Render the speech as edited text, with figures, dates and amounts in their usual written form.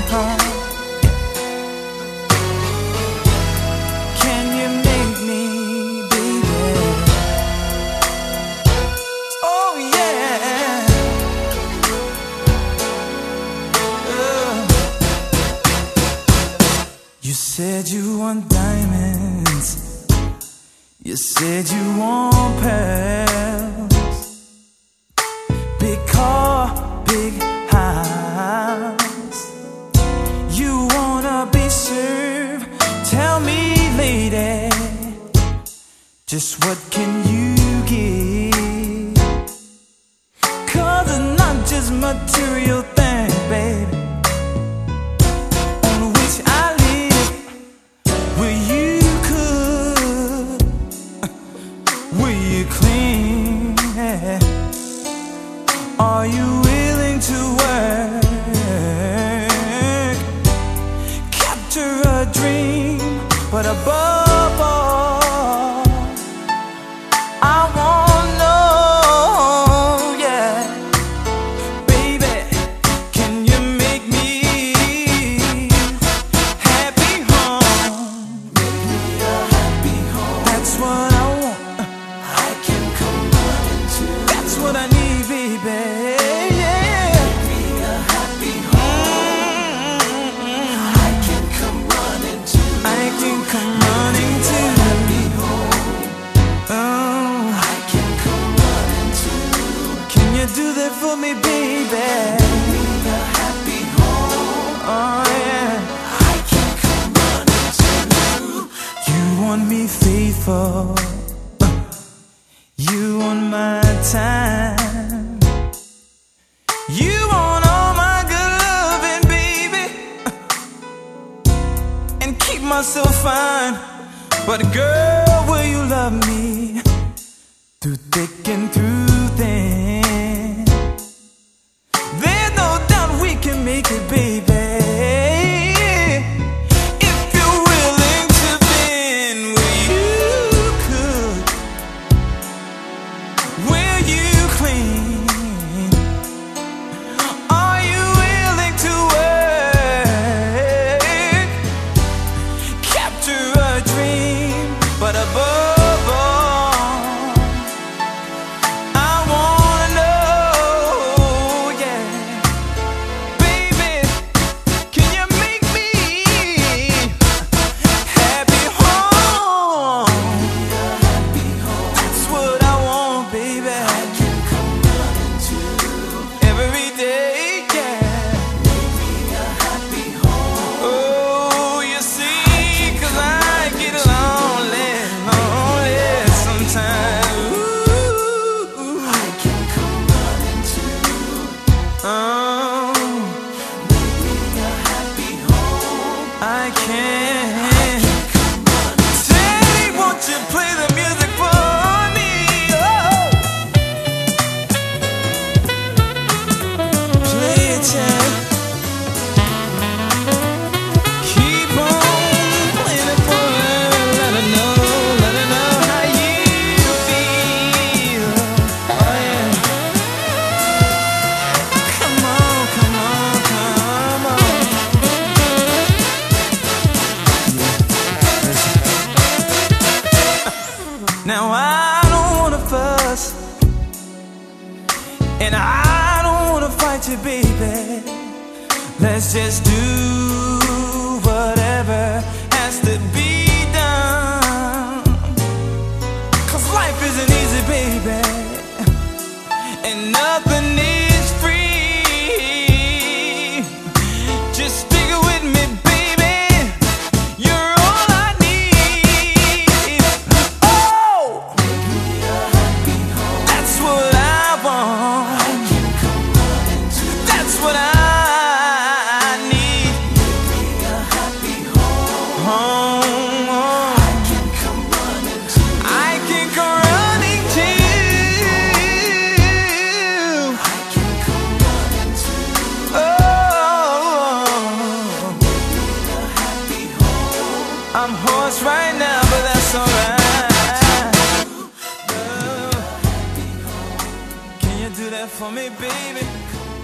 Can you make me, baby? Oh yeah. You said you want diamonds. You said you want pearls. Big car, big house. You wanna be served. Tell me, lady, just what can you give? 'Cause it's not just material things, baby, on which I live. Will you cook? Will you clean? Are you willing to work? Capture a dream, but above all, I wanna know, yeah, baby, can you make me happy home? Make me a happy home. That's what I want. I can come running to. That's what I need, baby. Yeah. Make me a happy home. I can come running to. I can come running to. Happy home. Oh, I can come running to. Can you do that for me, baby? Make me a happy home. Oh yeah. I can come running to. You want me faithful. You want my time. You want all my good loving, baby, and keep myself fine. But girl, will you love me through thick and through thin? There's no doubt we can make it, baby. If you're willing to bend, will you cook? Will you clean? Are you willing to work? Capture a dream, but above all, I wanna know, yeah, baby, can you make me happy home? That's what I want, baby. I can come running to every day, yeah. Make me a happy home. Oh, you see, 'cause I get lonely, lonely sometimes. Ooh, I can come running to. Oh, make me a happy home. I can. Teddy, won't you play the music for me? Oh, play it, Ted. Keep on playing it for her. Let her know how you feel. Oh yeah. Come on, come on, come on. Now I don't wanna fuss, and I don't wanna fight you, baby. Let's just do whatever has to be done. 'Cause life isn't easy, baby, and nothing is free. Just stick with me, baby. You're all I need. Oh, that's what I want. That's what I need. Home. I can come running to. I can come running to. I can come running to. Oh, I'm hoarse right now, but that's alright. Oh, can you do that for me, baby?